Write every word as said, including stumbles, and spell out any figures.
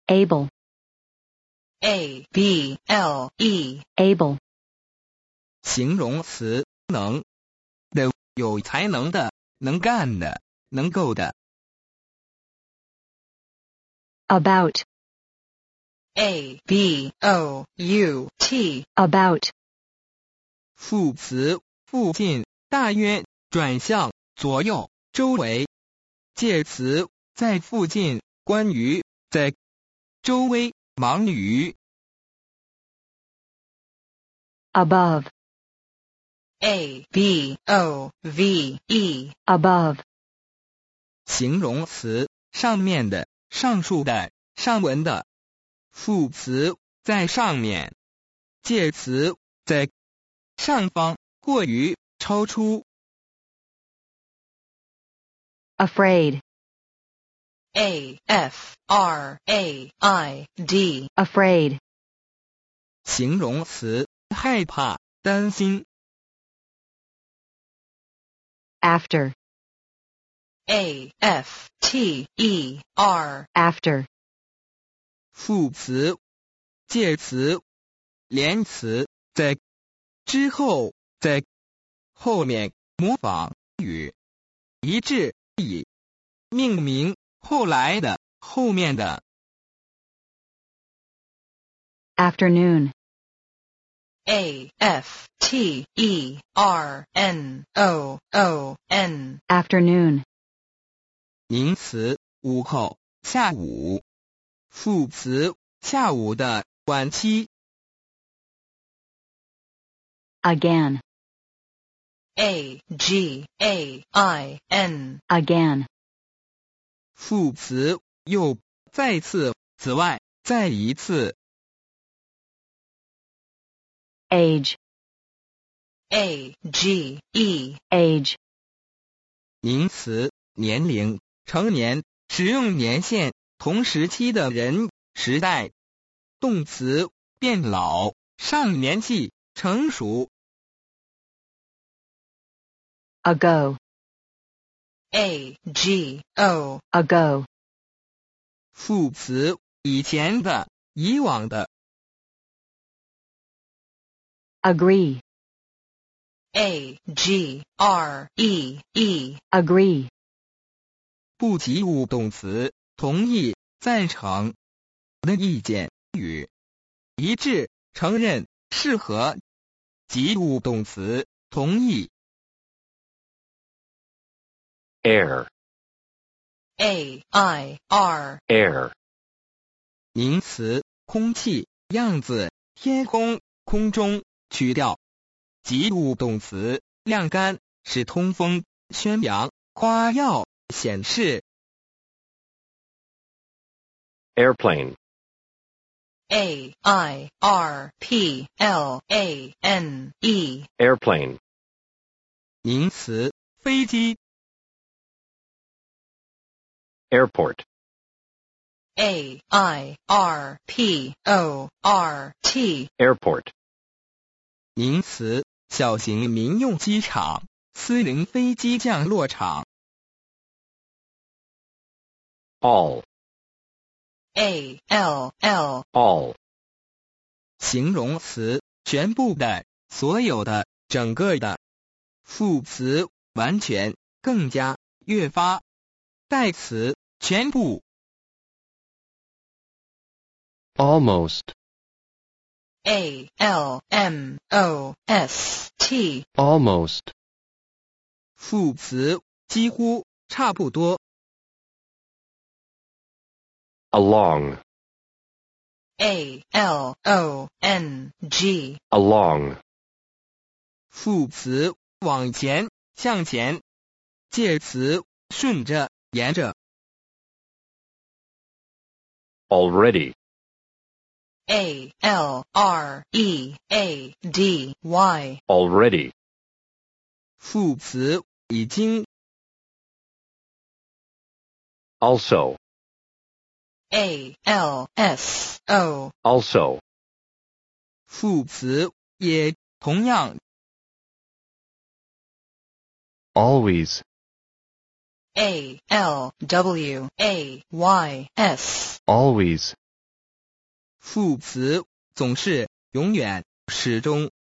able, A B L E, able, 形容词能的，有才能的，能干的，能够的。 about, A B O U T, about, 副词附近，大约，转向，左右，周围。介词在附近，关于，在周围，忙于。 above, A B O V E, above, 形容词上面的，上述的，上文的。副词在上面，介词在上方，过于，超出。 afraid, A F R A I D, afraid, 形容词害怕，担心。 after, A F T E R, after, 副词介词连词在之后，在后面，模仿语一致以命名后来的，后面的。 afternoon, A F T E R N O O N, afternoon, 名词午后，下午。副词下午的，晚期。 again, A G A I N, again, 副词又，再次，此外，再一次。 age, A G E, age, 名词年龄，成年，使用年限，同时期的人，时代。动词变老，上年纪，成熟。 ago, A G O, ago, 副词以前的，以往的。 agree, A G R E E, agree, 不及物动词同意，赞成的意见，与一致，承认，适合。及物动词同意。 air, A I R, air, 名词空气，样子，天空，空中，去掉。及物动词晾干，使通风，宣扬，夸耀，显示。 airplane, A I R P L A N E, airplane, 名词飞机。 airport, A I R P O R T, airport, 名词小型民用机场，私人飞机降落场。 all, A L L, all, 形容词全部的，所有的，整个的。副词完全，更加，越发。代词全部。 almost, A L M O S T, almost, 副词几乎，差不多。 along, A L O N G, along, 副词往前，向前。介词顺着，沿着。 already, A L R E A D Y, already, 副词已经。 also, A L S O, also, 副词也，同样。 always, A L W A Y S, always, 副词总是永远始终